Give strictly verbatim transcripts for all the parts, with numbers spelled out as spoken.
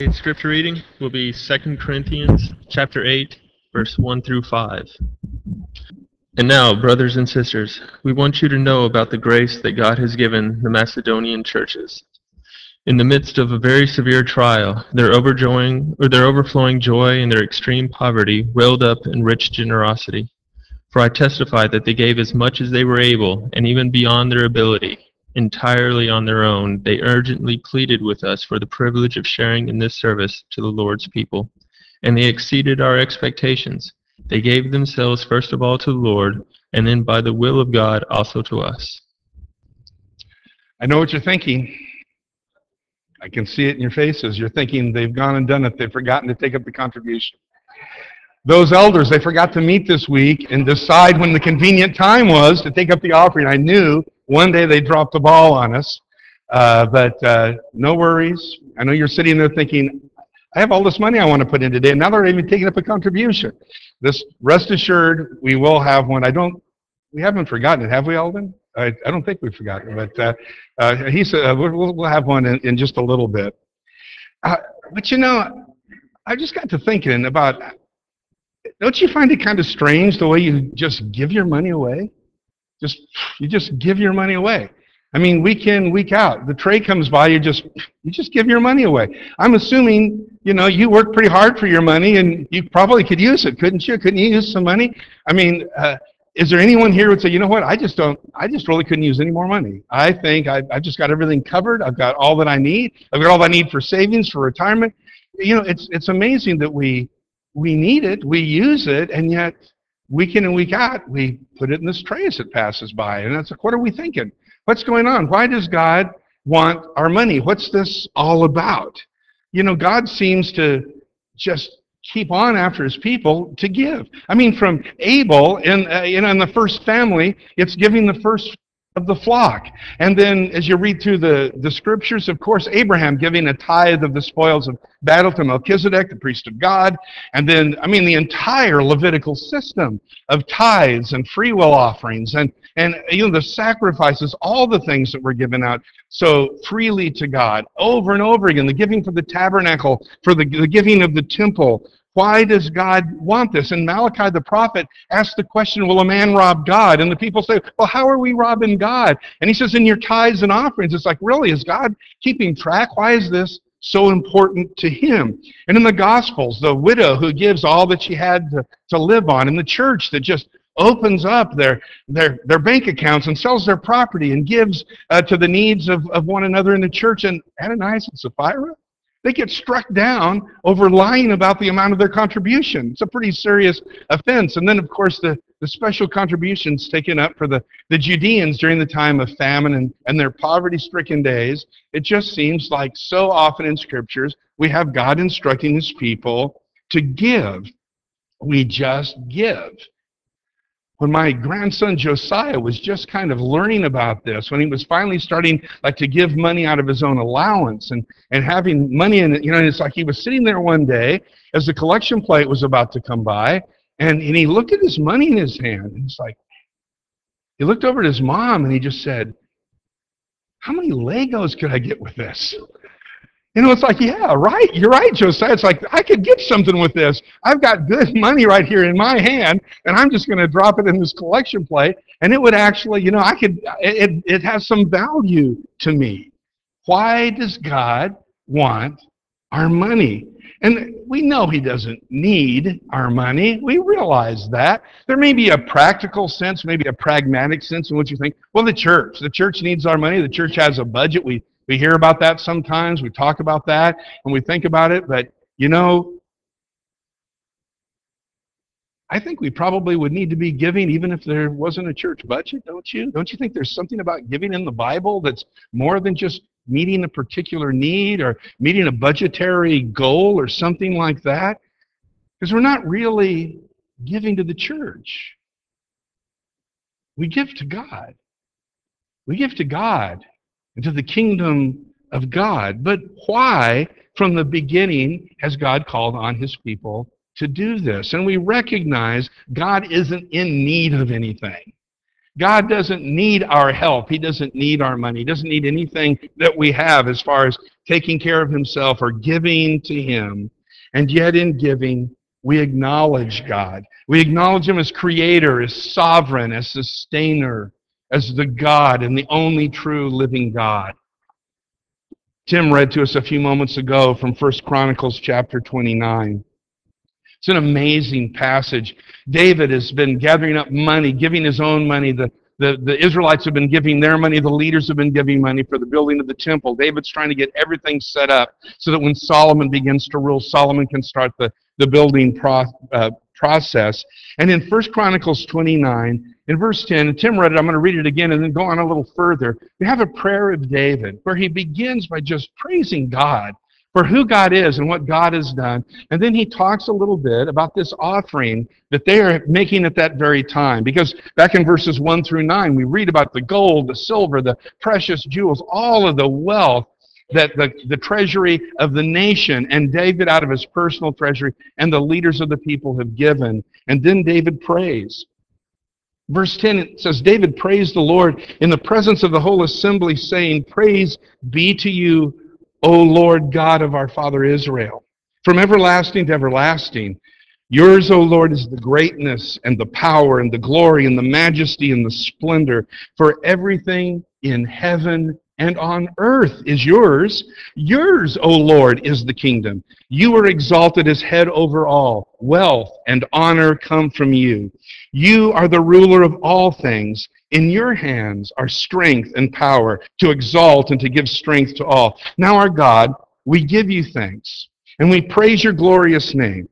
Today's scripture reading will be Second Corinthians chapter eight, verse one through five. And now, brothers and sisters, we want you to know about the grace that God has given the Macedonian churches. In the midst of a very severe trial, their overjoying or their overflowing joy and their extreme poverty welled up in rich generosity. For I testify that they gave as much as they were able, and even beyond their ability. Entirely on their own, they urgently pleaded with us for the privilege of sharing in this service to the Lord's people. And they exceeded our expectations. They gave themselves first of all to the Lord, and then by the will of God also to us. I know what you're thinking. I can see it in your faces. You're thinking they've gone and done it. They've forgotten to take up the contribution. Those elders, they forgot to meet this week and decide when the convenient time was to take up the offering. I knew one day they'd drop the ball on us, uh, but uh, no worries. I know you're sitting there thinking, I have all this money I want to put in today, and now they're even taking up a contribution. This, rest assured, we will have one. I don't, we haven't forgotten it, have we, Alden? I, I don't think we've forgotten it, but uh, uh, he said uh, we'll, we'll have one in, in just a little bit. Uh, but you know, I just got to thinking about, don't you find it kind of strange the way you just give your money away? Just you just give your money away. I mean, week in, week out, the tray comes by, you just you just give your money away. I'm assuming, you know, you work pretty hard for your money, and you probably could use it, couldn't you? Couldn't you use some money? I mean, uh, is there anyone here who would say, you know what, I just don't, I just really couldn't use any more money. I think I've, I've just got everything covered. I've got all that I need. I've got all I need for savings, for retirement. You know, it's it's amazing that we we need it, we use it, and yet week in and week out, we put it in this tray as it passes by. And that's like, what are we thinking? What's going on? Why does God want our money? What's this all about? You know, God seems to just keep on after his people to give. I mean, from Abel in, uh, you know, in the first family, it's giving the first of the flock. And then as you read through the, the scriptures, of course, Abraham giving a tithe of the spoils of battle to Melchizedek, the priest of God. And then, I mean, the entire Levitical system of tithes and free will offerings and, and you know, the sacrifices, all the things that were given out so freely to God over and over again, the giving for the tabernacle, for the, the giving of the temple. Why does God want this? And Malachi the prophet asks the question, will a man rob God? And the people say, well, how are we robbing God? And he says, in your tithes and offerings. It's like, really, is God keeping track? Why is this so important to him? And in the Gospels, the widow who gives all that she had to, to live on, in the church that just opens up their, their, their bank accounts and sells their property and gives uh, to the needs of, of one another in the church. And Ananias and Sapphira, they get struck down over lying about the amount of their contribution. It's a pretty serious offense. And then, of course, the, the special contributions taken up for the, the Judeans during the time of famine and, and their poverty-stricken days. It just seems like so often in scriptures, we have God instructing his people to give. We just give. When my grandson Josiah was just kind of learning about this, when he was finally starting like to give money out of his own allowance and, and having money in it, you know, and it's like he was sitting there one day as the collection plate was about to come by, and, and he looked at his money in his hand, and it's like, he looked over at his mom and he just said, how many Legos could I get with this? You know, it's like, yeah, right, you're right, Josiah. It's like, I could get something with this. I've got good money right here in my hand, and I'm just going to drop it in this collection plate, and it would actually, you know, I could, it, it has some value to me. Why does God want our money? And we know he doesn't need our money. We realize that. There may be a practical sense, maybe a pragmatic sense in which you think, well, the church, the church needs our money. The church has a budget. We We hear about that sometimes. We talk about that and we think about it. But, you know, I think we probably would need to be giving even if there wasn't a church budget, don't you? Don't you think there's something about giving in the Bible that's more than just meeting a particular need or meeting a budgetary goal or something like that? Because we're not really giving to the church. We give to God. We give to God. Into the kingdom of God. But why, from the beginning, has God called on his people to do this? And we recognize God isn't in need of anything. God doesn't need our help. He doesn't need our money. He doesn't need anything that we have as far as taking care of himself or giving to him. And yet in giving, we acknowledge God. We acknowledge him as creator, as sovereign, as sustainer, as the God and the only true living God. Tim read to us a few moments ago from First Chronicles chapter twenty-nine. It's an amazing passage. David has been gathering up money, giving his own money. The, the, the Israelites have been giving their money. The leaders have been giving money for the building of the temple. David's trying to get everything set up so that when Solomon begins to rule, Solomon can start the, the building pro, uh, process. And in First Chronicles twenty-nine, in verse ten, and Tim read it, I'm going to read it again and then go on a little further. We have a prayer of David where he begins by just praising God for who God is and what God has done. And then he talks a little bit about this offering that they are making at that very time. Because back in verses one through nine, we read about the gold, the silver, the precious jewels, all of the wealth that the, the treasury of the nation and David out of his personal treasury and the leaders of the people have given. And then David prays. Verse ten, it says, David praised the Lord in the presence of the whole assembly, saying, Praise be to you, O Lord God of our father Israel, from everlasting to everlasting. Yours, O Lord, is the greatness and the power and the glory and the majesty and the splendor. For everything in heaven and on earth is yours. Yours, O Lord, is the kingdom. You are exalted as head over all. Wealth and honor come from you. You are the ruler of all things. In your hands are strength and power to exalt and to give strength to all. Now, our God, we give you thanks, and we praise your glorious name.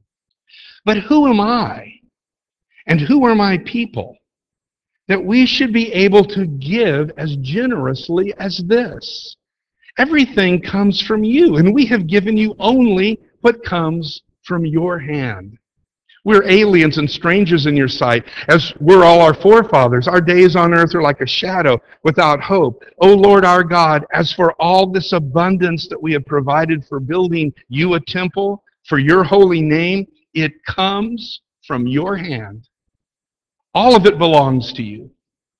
But who am I, and who are my people, that we should be able to give as generously as this? Everything comes from you, and we have given you only what comes from your hand. We're aliens and strangers in your sight, as were all our forefathers. Our days on earth are like a shadow without hope. O Lord our God, as for all this abundance that we have provided for building you a temple for your holy name, it comes from your hand. All of it belongs to you.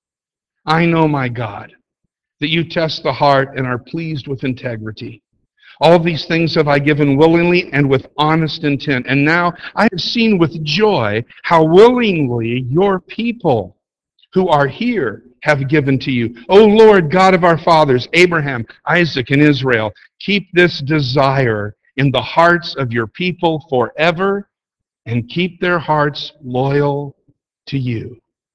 I know, my God, that you test the heart and are pleased with integrity. All these things have I given willingly and with honest intent. And now I have seen with joy how willingly your people who are here have given to you. O Lord, God of our fathers, Abraham, Isaac, and Israel, keep this desire in the hearts of your people forever and keep their hearts loyal to you.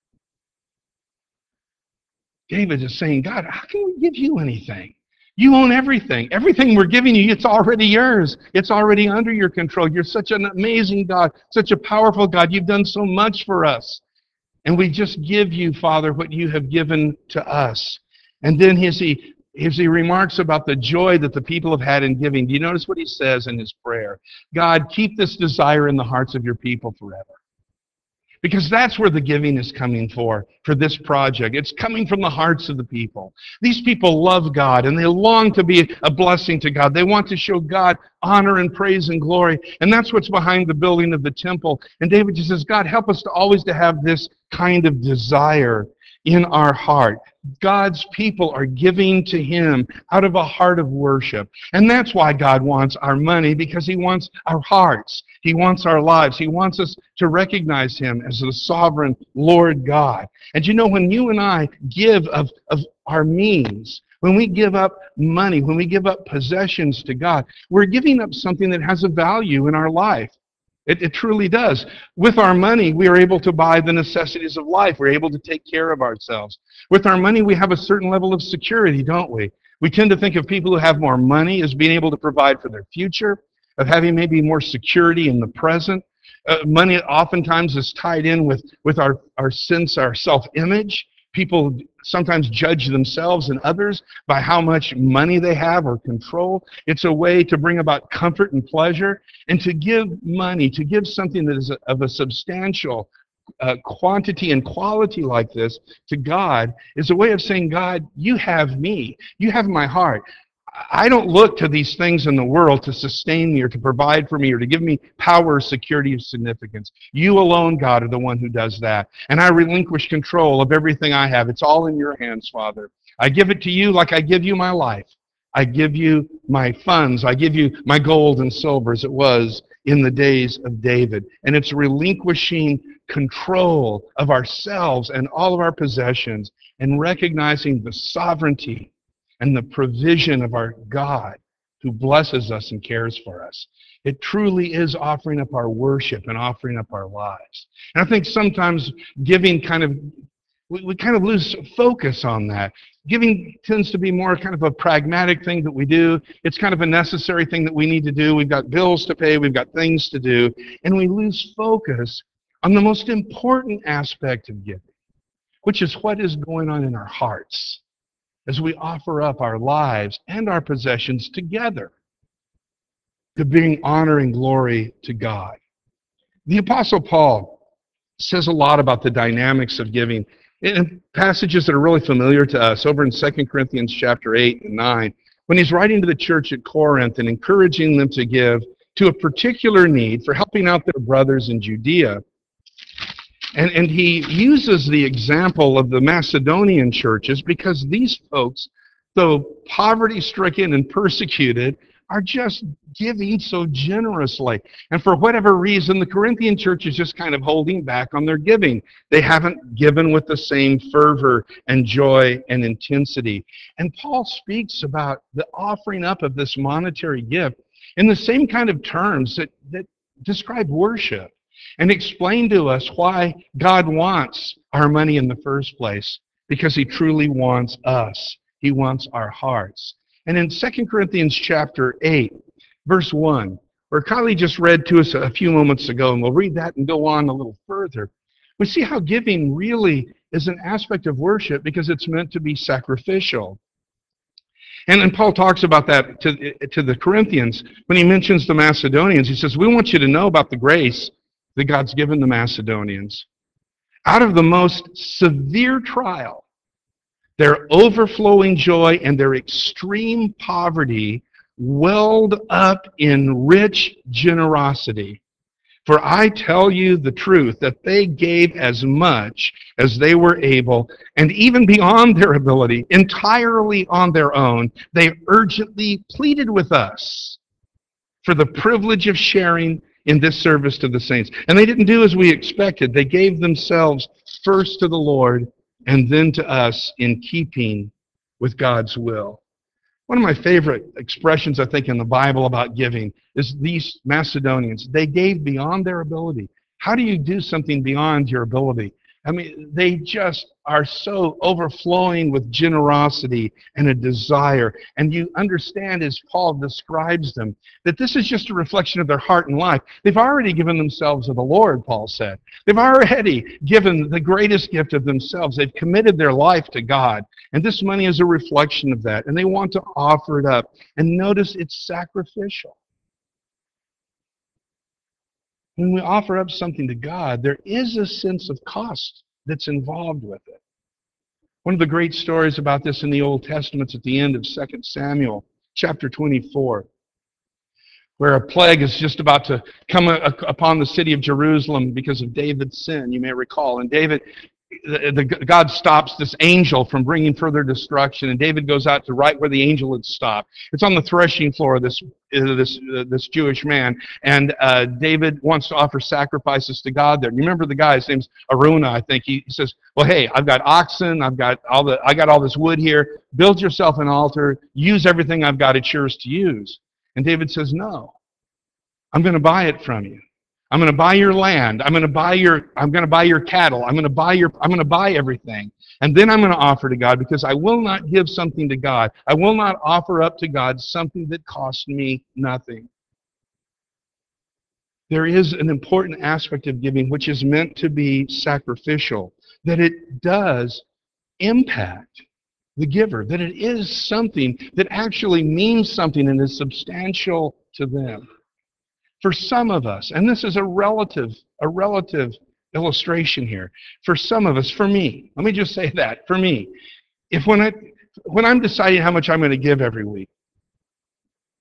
David is saying, God, how can we give you anything? You own everything. Everything we're giving you, it's already yours. It's already under your control. You're such an amazing God, such a powerful God. You've done so much for us. And we just give you, Father, what you have given to us. And then as he, as he remarks about the joy that the people have had in giving, do you notice what he says in his prayer? God, keep this desire in the hearts of your people forever. Because that's where the giving is coming for, for this project. It's coming from the hearts of the people. These people love God, and they long to be a blessing to God. They want to show God honor and praise and glory, and that's what's behind the building of the temple. And David just says, God, help us to always to have this kind of desire in our heart. God's people are giving to him out of a heart of worship. And that's why God wants our money, because he wants our hearts. He wants our lives. He wants us to recognize him as the sovereign Lord God. And you know, when you and I give of, of our means, when we give up money, when we give up possessions to God, we're giving up something that has a value in our life. It, it truly does. With our money, we are able to buy the necessities of life. We're able to take care of ourselves. With our money, we have a certain level of security, don't we? We tend to think of people who have more money as being able to provide for their future, of having maybe more security in the present. Uh, money oftentimes is tied in with, with our, our sense, our self-image. People sometimes judge themselves and others by how much money they have or control. It's a way to bring about comfort and pleasure. And to give money, to give something that is a, of a substantial uh, quantity and quality like this to God, is a way of saying, God, you have me. You have my heart. I don't look to these things in the world to sustain me or to provide for me or to give me power, security, or significance. You alone, God, are the one who does that. And I relinquish control of everything I have. It's all in your hands, Father. I give it to you like I give you my life. I give you my funds. I give you my gold and silver as it was in the days of David. And it's relinquishing control of ourselves and all of our possessions and recognizing the sovereignty and the provision of our God who blesses us and cares for us. It truly is offering up our worship and offering up our lives. And I think sometimes giving kind of, we, we kind of lose focus on that. Giving tends to be more kind of a pragmatic thing that we do. It's kind of a necessary thing that we need to do. We've got bills to pay. We've got things to do. And we lose focus on the most important aspect of giving, which is what is going on in our hearts as we offer up our lives and our possessions together to bring honor and glory to God. The Apostle Paul says a lot about the dynamics of giving in passages that are really familiar to us over in Second Corinthians chapter eight and nine, when he's writing to the church at Corinth and encouraging them to give to a particular need for helping out their brothers in Judea. And, and he uses the example of the Macedonian churches because these folks, though poverty-stricken and persecuted, are just giving so generously. And for whatever reason, the Corinthian church is just kind of holding back on their giving. They haven't given with the same fervor and joy and intensity. And Paul speaks about the offering up of this monetary gift in the same kind of terms that, that describe worship, and explain to us why God wants our money in the first place, because he truly wants us. He wants our hearts. And in Second Corinthians chapter eight, verse one, where Kylie just read to us a few moments ago, and we'll read that and go on a little further, we see how giving really is an aspect of worship because it's meant to be sacrificial. And then Paul talks about that to, to the Corinthians when he mentions the Macedonians. He says, we want you to know about the grace that God's given the Macedonians. Out of the most severe trial, their overflowing joy and their extreme poverty welled up in rich generosity. For I tell you the truth, that they gave as much as they were able, and even beyond their ability, entirely on their own. They urgently pleaded with us for the privilege of sharing in this service to the saints. And they didn't do as we expected. They gave themselves first to the Lord and then to us in keeping with God's will. One of my favorite expressions, I think, in the Bible about giving is these Macedonians. They gave beyond their ability. How do you do something beyond your ability? I mean, they just are so overflowing with generosity and a desire. And you understand, as Paul describes them, that this is just a reflection of their heart and life. They've already given themselves to the Lord, Paul said. They've already given the greatest gift of themselves. They've committed their life to God. And this money is a reflection of that. And they want to offer it up. And notice it's sacrificial. When we offer up something to God, there is a sense of cost that's involved with it. One of the great stories about this in the Old Testament is at the end of Second Samuel, chapter twenty-four, where a plague is just about to come upon the city of Jerusalem because of David's sin, you may recall. And David, the, the, God stops this angel from bringing further destruction, and David goes out to right where the angel had stopped. It's on the threshing floor of this uh, this uh, this Jewish man, and uh, David wants to offer sacrifices to God there. You remember the guy? His name's Aruna, I think. He, he says, "Well, hey, I've got oxen, I've got all the, I got all this wood here. Build yourself an altar. Use everything I've got. It's yours to use." And David says, "No, I'm going to buy it from you. I'm going to buy your land. I'm going to buy your I'm going to buy your cattle. I'm going to buy your I'm going to buy everything. And then I'm going to offer to God, because I will not give something to God. I will not offer up to God something that costs me nothing." There is an important aspect of giving which is meant to be sacrificial, that it does impact the giver, that it is something that actually means something and is substantial to them. For some of us, and this is a relative, a relative illustration here. For some of us, for me, let me just say that, for me, if when I when I'm deciding how much I'm going to give every week,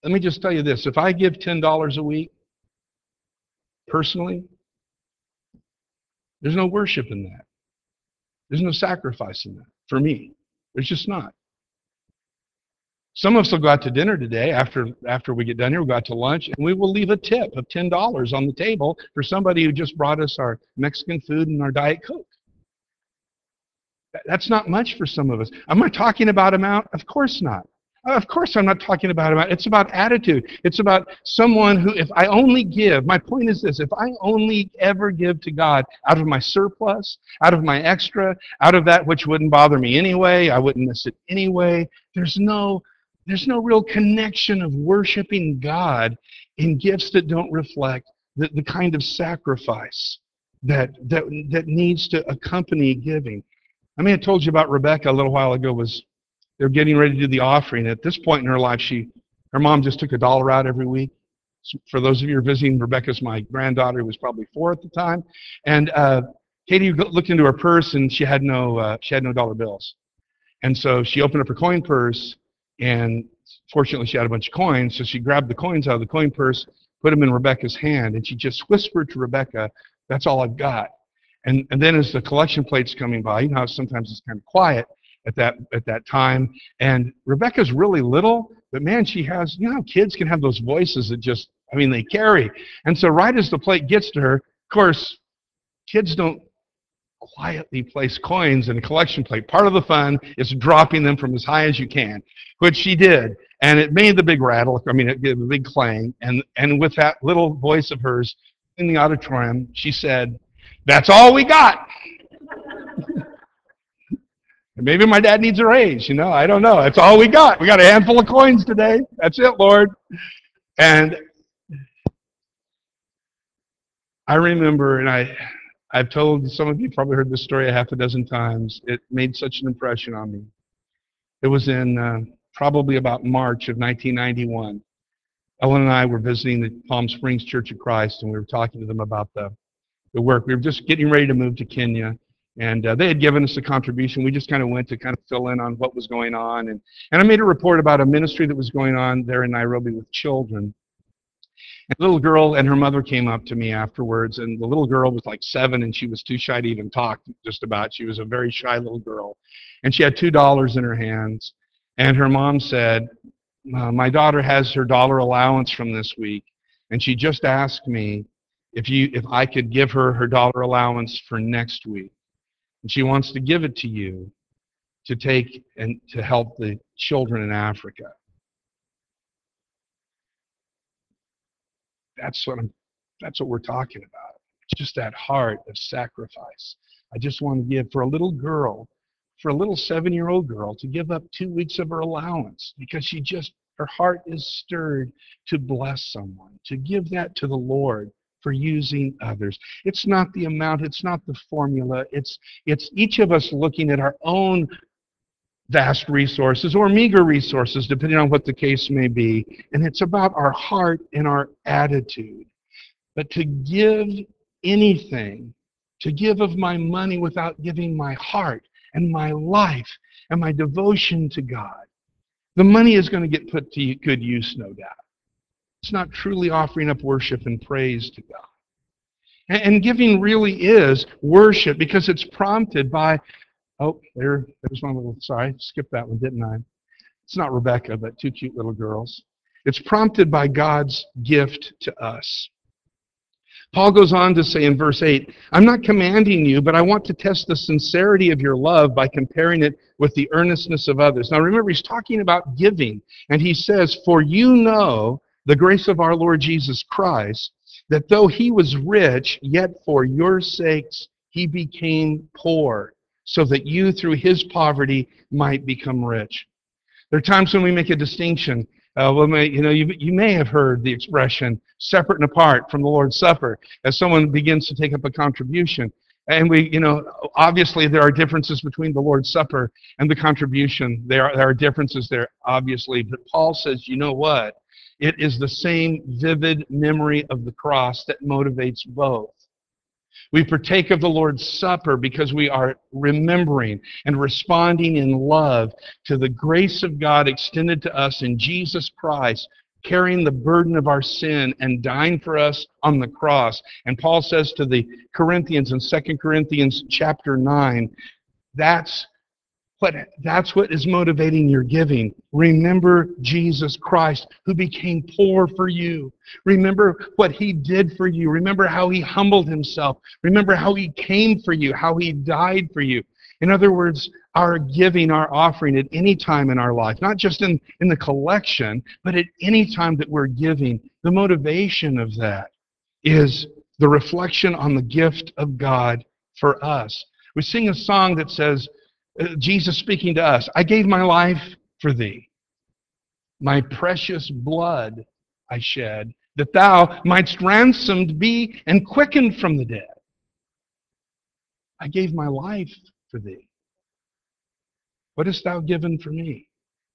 let me just tell you this. If I give ten dollars a week, personally, there's no worship in that. There's no sacrifice in that for me. There's just not. Some of us will go out to dinner today after after we get done here. We'll go out to lunch, and we will leave a tip of ten dollars on the table for somebody who just brought us our Mexican food and our Diet Coke. That's not much for some of us. Am I talking about amount? Of course not. Of course I'm not talking about amount. It's about attitude. It's about someone who, if I only give, my point is this, if I only ever give to God out of my surplus, out of my extra, out of that which wouldn't bother me anyway, I wouldn't miss it anyway, there's no, there's no real connection of worshiping God in gifts that don't reflect the, the kind of sacrifice that, that, that needs to accompany giving. I mean, I told you about Rebecca a little while ago. Was They're getting ready to do the offering. At this point in her life, she, her mom just took a dollar out every week. So for those of you who are visiting, Rebecca's my granddaughter, who was probably four at the time. And uh, Katie looked into her purse, and she had no, uh, she had no dollar bills. And so she opened up her coin purse, and fortunately she had a bunch of coins. So she grabbed the coins out of the coin purse, put them in Rebecca's hand, and she just whispered to Rebecca, "That's all I've got." And, and then as the collection plate's coming by, you know how sometimes it's kind of quiet at that at that time. And Rebecca's really little, but man, she has, you know how kids can have those voices that just, I mean, they carry. And so right as the plate gets to her, of course, kids don't quietly place coins in a collection plate. Part of the fun is dropping them from as high as you can, which she did. And it made the big rattle, I mean, it gave a big clang. And, and with that little voice of hers in the auditorium, she said, "That's all we got." Maybe my dad needs a raise, you know, I don't know. That's all we got. We got a handful of coins today. That's it, Lord. And I remember, and I, I've told some of you probably heard this story a half a dozen times. It made such an impression on me. It was in uh, probably about March of nineteen ninety-one. Ellen and I were visiting the Palm Springs Church of Christ, and we were talking to them about the, the work. We were just getting ready to move to Kenya. And uh, they had given us a contribution. We just kind of went to kind of fill in on what was going on. And, and I made a report about a ministry that was going on there in Nairobi with children. And a little girl and her mother came up to me afterwards. And the little girl was like seven, and she was too shy to even talk just about. She was a very shy little girl. And she had two dollars in her hands. And her mom said, uh, "My daughter has her dollar allowance from this week. And she just asked me if, you, if I could give her her dollar allowance for next week. And she wants to give it to you to take and to help the children in Africa." That's what I'm, that's what we're talking about. It's just that heart of sacrifice. I just want to give for a little girl, for a little seven-year-old girl, to give up two weeks of her allowance because she just, her heart is stirred to bless someone, to give that to the Lord for using others. It's not the amount, it's not the formula, it's it's each of us looking at our own vast resources or meager resources, depending on what the case may be, and it's about our heart and our attitude. But to give anything, to give of my money without giving my heart and my life and my devotion to God, the money is going to get put to good use, no doubt. It's not truly offering up worship and praise to God. And giving really is worship because it's prompted by, oh, there, there's one little, sorry, skipped that one, didn't I? It's not Rebecca, but two cute little girls. It's prompted by God's gift to us. Paul goes on to say in verse eight, "I'm not commanding you, but I want to test the sincerity of your love by comparing it with the earnestness of others." Now remember, he's talking about giving, and he says, "For you know the grace of our Lord Jesus Christ, that though he was rich, yet for your sakes he became poor, so that you through his poverty might become rich." There are times when we make a distinction. Uh, well, may, you know, you, you may have heard the expression separate and apart from the Lord's Supper as someone begins to take up a contribution. And we, you know, obviously there are differences between the Lord's Supper and the contribution. There are, there are differences there, obviously. But Paul says, you know what? It is the same vivid memory of the cross that motivates both. We partake of the Lord's Supper because we are remembering and responding in love to the grace of God extended to us in Jesus Christ, carrying the burden of our sin and dying for us on the cross. And Paul says to the Corinthians in Second Corinthians chapter nine, that's what, that's what is motivating your giving. Remember Jesus Christ, who became poor for you. Remember what he did for you. Remember how he humbled himself. Remember how he came for you, how he died for you. In other words, our giving, our offering at any time in our life, not just in, in the collection, but at any time that we're giving, the motivation of that is the reflection on the gift of God for us. We sing a song that says, uh, Jesus speaking to us, I gave my life for thee. My precious blood I shed, that thou mightst ransomed be and quickened from the dead. I gave my life for thee. What hast thou given for me?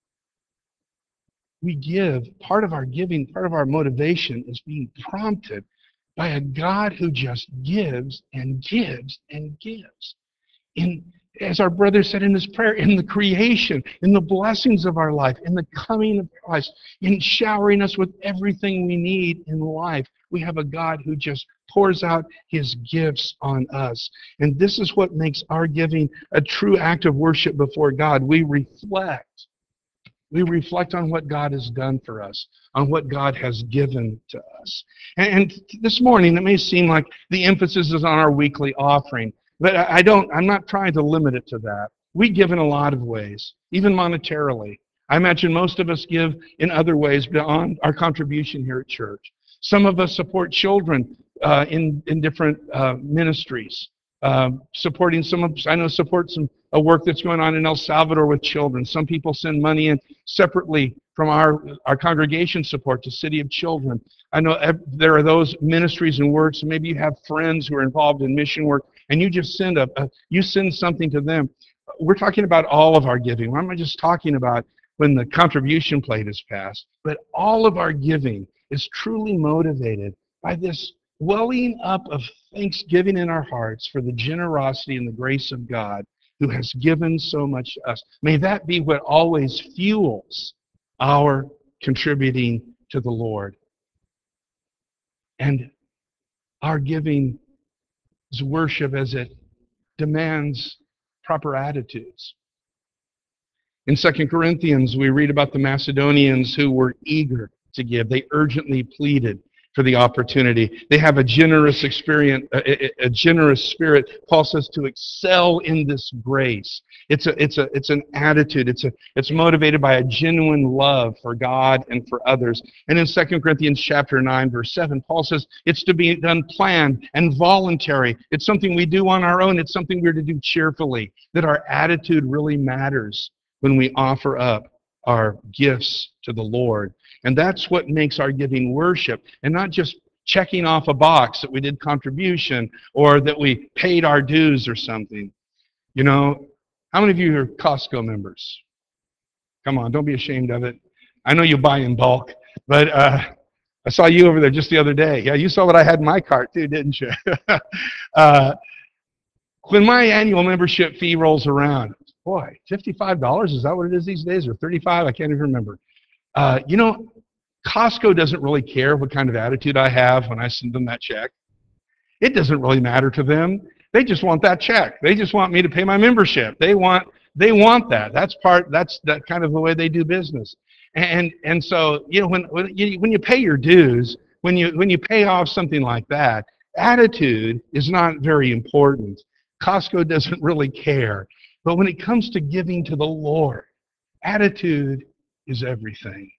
We give, part of our giving, part of our motivation is being prompted by a God who just gives and gives and gives. In, as our brother said in his prayer, in the creation, in the blessings of our life, in the coming of Christ, in showering us with everything we need in life, we have a God who just pours out his gifts on us. And this is what makes our giving a true act of worship before God. We reflect. We reflect on what God has done for us, on what God has given to us. And, and this morning, it may seem like the emphasis is on our weekly offering, but I don't, I'm not trying to limit it to that. We give in a lot of ways, even monetarily. I imagine most of us give in other ways beyond our contribution here at church. Some of us support children uh, in, in different uh, ministries. Uh, supporting some of, I know support some a work that's going on in El Salvador with children. Some people send money in separately from our, our congregation support to City of Children. I know there are those ministries and works. Maybe you have friends who are involved in mission work, and you just send a, a you send something to them. We're talking about all of our giving. I'm not just talking about when the contribution plate is passed, but all of our giving is truly motivated by this welling up of thanksgiving in our hearts for the generosity and the grace of God who has given so much to us. May that be what always fuels our contributing to the Lord. And our giving is worship as it demands proper attitudes. In Second Corinthians, we read about the Macedonians who were eager to give. They urgently pleaded for the opportunity. They have a generous experience, a, a, a generous spirit. Paul says to excel in this grace. It's a, it's a, it's an attitude. It's a, it's motivated by a genuine love for God and for others. And in Second Corinthians chapter nine, verse seven, Paul says it's to be done planned and voluntary. It's something we do on our own. It's something we're to do cheerfully. That our attitude really matters when we offer up our gifts to the Lord. And that's what makes our giving worship, and not just checking off a box that we did contribution or that we paid our dues or something. You know, how many of you are Costco members? Come on, don't be ashamed of it. I know you buy in bulk, but uh, I saw you over there just the other day. Yeah, you saw what I had in my cart too, didn't you? uh, when my annual membership fee rolls around, boy, fifty-five dollars, is that what it is these days, or thirty-five? I can't even remember. Uh, you know, Costco doesn't really care what kind of attitude I have when I send them that check. It doesn't really matter to them. They just want that check. They just want me to pay my membership. They want they want that. That's part. That's that kind of the way they do business. And and so you know when when you when you pay your dues, when you when you pay off something like that, attitude is not very important. Costco doesn't really care. But when it comes to giving to the Lord, attitude is everything.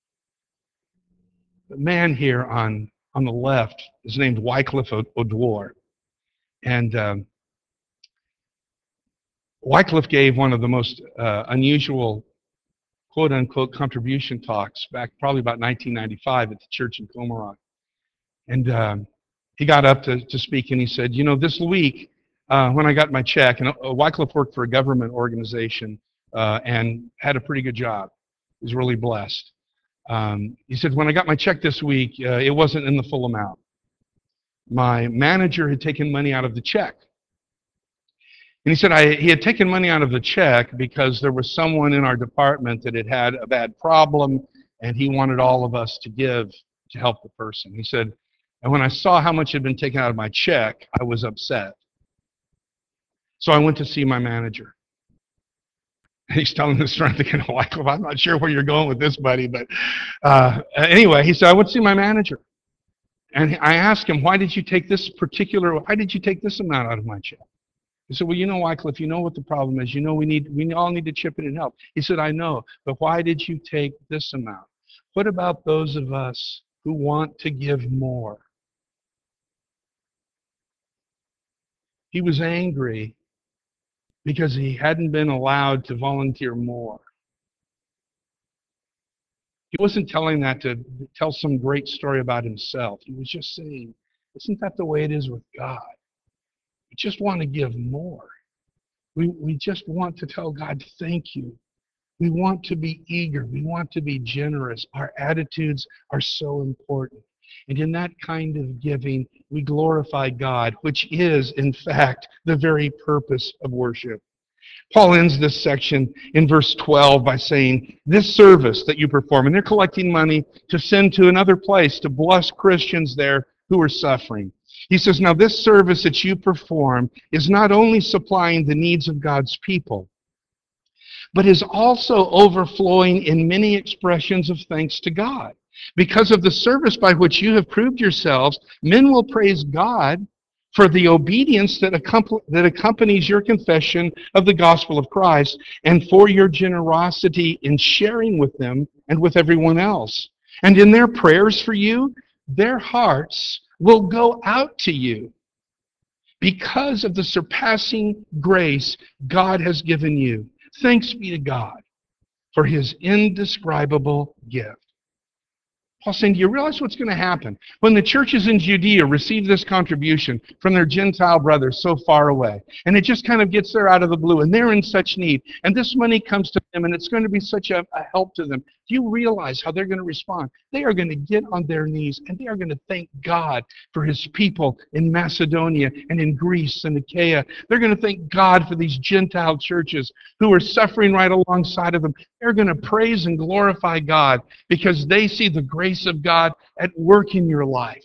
The man here on, on the left is named Wycliffe Odwar. And um, Wycliffe gave one of the most uh, unusual quote-unquote contribution talks back probably about nineteen ninety-five at the church in Comoros. And um, he got up to, to speak and he said, you know, this week uh, when I got my check, and uh, Wycliffe worked for a government organization uh, and had a pretty good job. He was really blessed. Um, he said, when I got my check this week, uh, it wasn't in the full amount. My manager had taken money out of the check. And he said I, he had taken money out of the check because there was someone in our department that had had a bad problem and he wanted all of us to give to help the person. He said, and when I saw how much had been taken out of my check, I was upset. So I went to see my manager. He's telling this story, thinking, oh, Wycliffe, I'm not sure where you're going with this, buddy. But uh, anyway, he said, I went to see my manager. And I asked him, why did you take this particular, why did you take this amount out of my check? He said, well, you know, Wycliffe, you know what the problem is. You know we need, we all need to chip in and help. He said, I know, but why did you take this amount? What about those of us who want to give more? He was angry because he hadn't been allowed to volunteer more. He wasn't telling that to tell some great story about himself. He was just saying, isn't that the way it is with God? We just want to give more. We, we just want to tell God, thank you. We want to be eager. We want to be generous. Our attitudes are so important. And in that kind of giving, we glorify God, which is, in fact, the very purpose of worship. Paul ends this section in verse twelve by saying, this service that you perform, and they're collecting money to send to another place to bless Christians there who are suffering. He says, now this service that you perform is not only supplying the needs of God's people, but is also overflowing in many expressions of thanks to God. Because of the service by which you have proved yourselves, men will praise God for the obedience that, accompl- that accompanies your confession of the gospel of Christ, and for your generosity in sharing with them and with everyone else. And in their prayers for you, their hearts will go out to you because of the surpassing grace God has given you. Thanks be to God for his indescribable gift. Paul's saying, do you realize what's going to happen? When the churches in Judea receive this contribution from their Gentile brothers so far away, and it just kind of gets there out of the blue, and they're in such need, and this money comes to them, and it's going to be such a, a help to them. Do you realize how they're going to respond? They are going to get on their knees, and they are going to thank God for his people in Macedonia and in Greece and Achaia. They're going to thank God for these Gentile churches who are suffering right alongside of them. They're going to praise and glorify God because they see the grace of God at work in your life.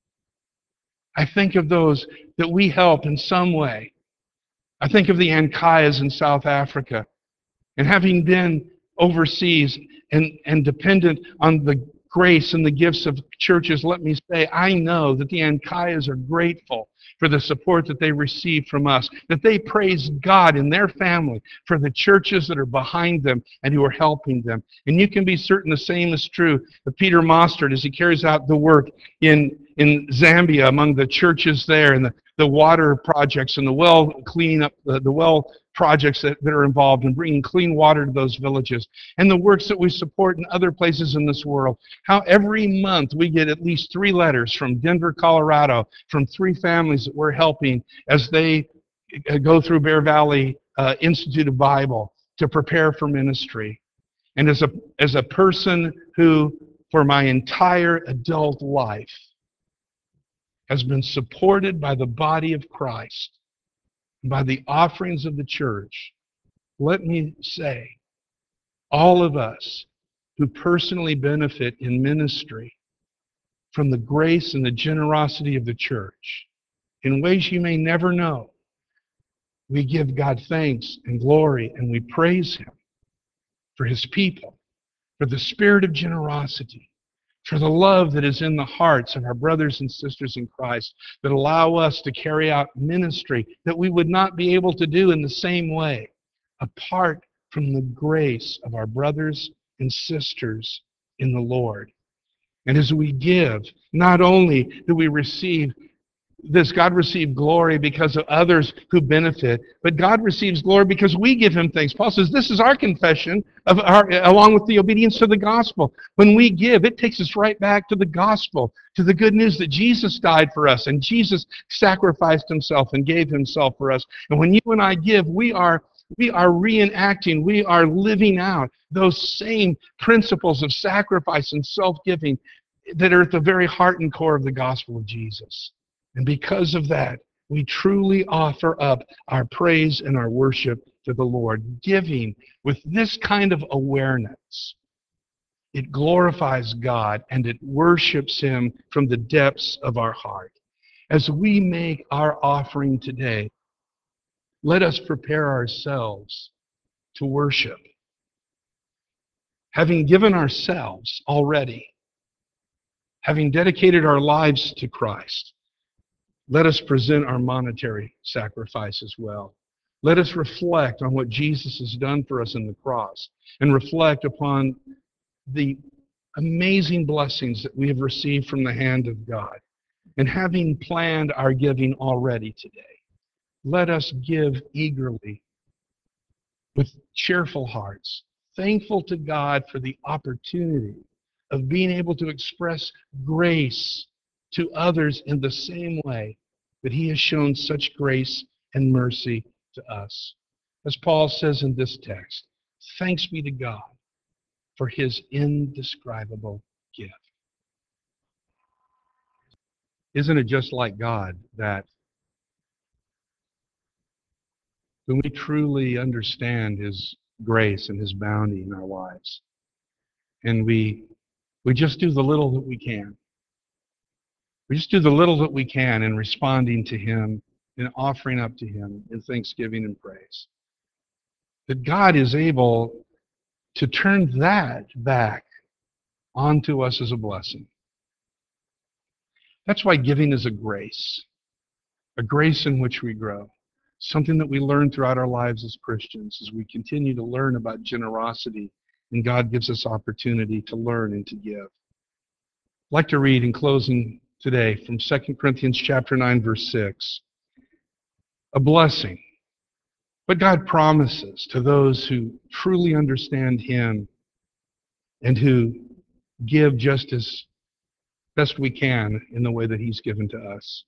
I think of those that we help in some way. I think of the Ankayas in South Africa. And having been overseas and, and dependent on the grace and the gifts of churches, let me say, I know that the Ankayas are grateful for the support that they receive from us, that they praise God in their family for the churches that are behind them and who are helping them. And you can be certain the same is true of Peter Mostert as he carries out the work in, in Zambia among the churches there, and the, the water projects and the well cleaning up, the, the well projects that, that are involved in bringing clean water to those villages, and the works that we support in other places in this world. How every month we get at least three letters from Denver, Colorado, from three families that we're helping as they go through Bear Valley uh, Institute of Bible to prepare for ministry. And as a, as a person who, for my entire adult life, has been supported by the body of Christ, by the offerings of the church, let me say, all of us who personally benefit in ministry from the grace and the generosity of the church, in ways you may never know, we give God thanks and glory, and we praise him for his people, for the spirit of generosity, for the love that is in the hearts of our brothers and sisters in Christ that allow us to carry out ministry that we would not be able to do in the same way apart from the grace of our brothers and sisters in the Lord. And as we give, not only do we receive this, God received glory because of others who benefit, but God receives glory because we give him thanks. Paul says this is our confession of our, along with the obedience to the gospel. When we give, it takes us right back to the gospel, to the good news that Jesus died for us, and Jesus sacrificed himself and gave himself for us. And when you and I give, we are we are reenacting, we are living out those same principles of sacrifice and self-giving that are at the very heart and core of the gospel of Jesus. And because of that, we truly offer up our praise and our worship to the Lord, giving with this kind of awareness It glorifies God and it worships Him from the depths of our heart. As we make our offering today, let us prepare ourselves to worship. Having given ourselves already, having dedicated our lives to Christ, let us present our monetary sacrifice as well. Let us reflect on what Jesus has done for us in the cross and reflect upon the amazing blessings that we have received from the hand of God. And having planned our giving already today, let us give eagerly with cheerful hearts, thankful to God for the opportunity of being able to express grace to others in the same way that He has shown such grace and mercy to us. As Paul says in this text, thanks be to God for His indescribable gift. Isn't it just like God that when we truly understand His grace and His bounty in our lives, and we we just do the little that we can, we just do the little that we can in responding to Him and offering up to Him in thanksgiving and praise, that God is able to turn that back onto us as a blessing. That's why giving is a grace, a grace in which we grow, something that we learn throughout our lives as Christians as we continue to learn about generosity, and God gives us opportunity to learn and to give. I'd like to read in closing today from Second Corinthians chapter nine, verse six, a blessing. But God promises to those who truly understand Him and who give just as best we can in the way that He's given to us.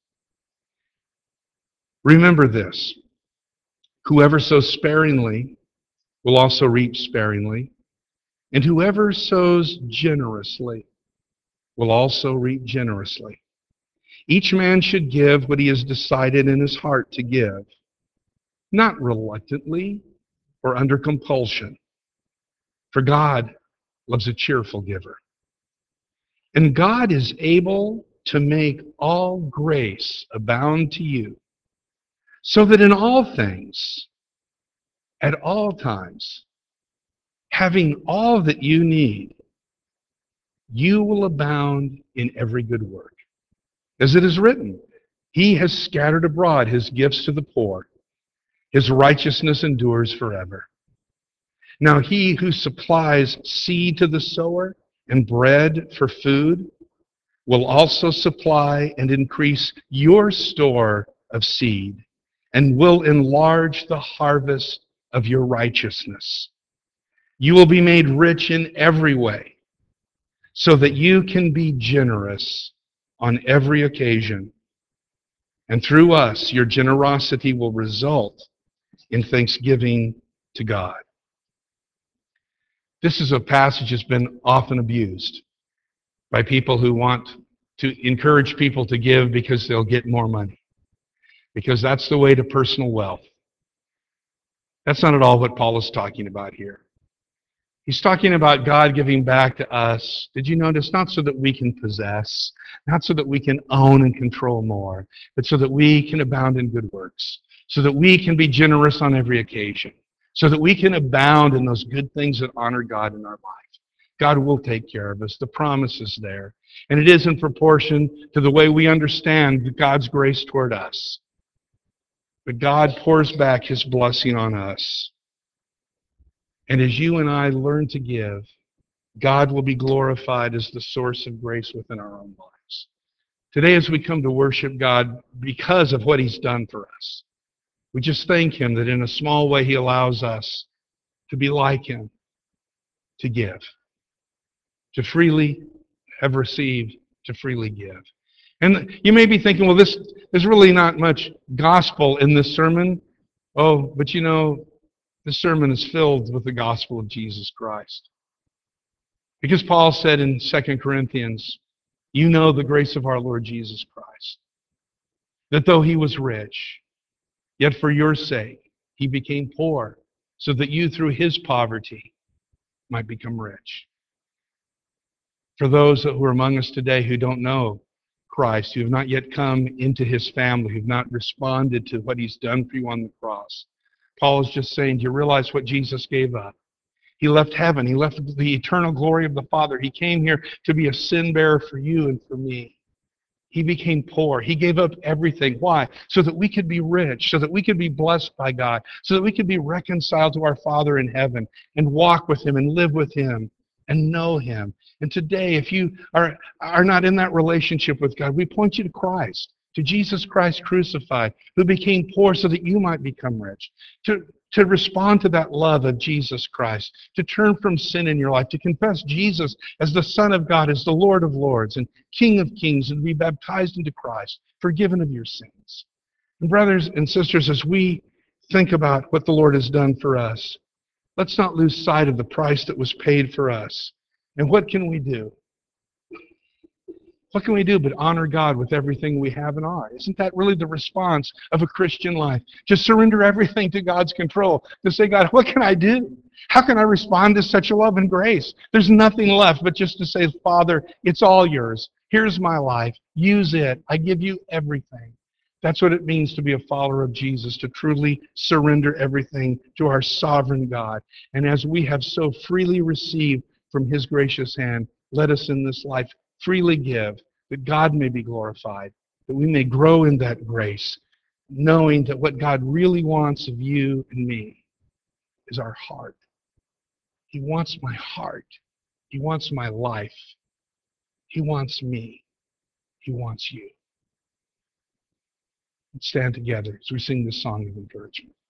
Remember this: whoever sows sparingly will also reap sparingly, and whoever sows generously will also reap generously. Each man should give what he has decided in his heart to give, not reluctantly or under compulsion, for God loves a cheerful giver. And God is able to make all grace abound to you, so that in all things, at all times, having all that you need, you will abound in every good work. As it is written, He has scattered abroad His gifts to the poor. His righteousness endures forever. Now He who supplies seed to the sower and bread for food will also supply and increase your store of seed and will enlarge the harvest of your righteousness. You will be made rich in every way, so that you can be generous on every occasion. And through us, your generosity will result in thanksgiving to God. This is a passage that's been often abused by people who want to encourage people to give because they'll get more money, because that's the way to personal wealth. That's not at all what Paul is talking about here. He's talking about God giving back to us. Did you notice? Not so that we can possess, not so that we can own and control more, but so that we can abound in good works, so that we can be generous on every occasion, so that we can abound in those good things that honor God in our life. God will take care of us. The promise is there. And it is in proportion to the way we understand God's grace toward us. But God pours back His blessing on us. And as you and I learn to give, God will be glorified as the source of grace within our own lives. Today, as we come to worship God because of what He's done for us, we just thank Him that in a small way He allows us to be like Him, to give, to freely have received, to freely give. And you may be thinking, well, this there's really not much gospel in this sermon. Oh, but you know, this sermon is filled with the gospel of Jesus Christ. Because Paul said in Second Corinthians, you know the grace of our Lord Jesus Christ, that though He was rich, yet for your sake He became poor, so that you through His poverty might become rich. For those who are among us today who don't know Christ, who have not yet come into his family, who have not responded to what he's done for you on the cross, Paul is just saying, do you realize what Jesus gave up? He left heaven. He left the eternal glory of the Father. He came here to be a sin bearer for you and for me. He became poor. He gave up everything. Why? So that we could be rich, so that we could be blessed by God, so that we could be reconciled to our Father in heaven and walk with him and live with him and know him. And today, if you are, are not in that relationship with God, we point you to Christ, to Jesus Christ crucified, who became poor so that you might become rich, to, to respond to that love of Jesus Christ, to turn from sin in your life, to confess Jesus as the Son of God, as the Lord of Lords and King of Kings, and to be baptized into Christ, forgiven of your sins. And brothers and sisters, as we think about what the Lord has done for us, let's not lose sight of the price that was paid for us. And what can we do? What can we do but honor God with everything we have and are? Isn't that really the response of a Christian life? Just surrender everything to God's control. To say, God, what can I do? How can I respond to such a love and grace? There's nothing left but just to say, Father, it's all yours. Here's my life. Use it. I give you everything. That's what it means to be a follower of Jesus, to truly surrender everything to our sovereign God. And as we have so freely received from his gracious hand, let us in this life freely give, that God may be glorified, that we may grow in that grace, knowing that what God really wants of you and me is our heart. He wants my heart. He wants my life. He wants me. He wants you. Let's stand together as we sing this song of encouragement.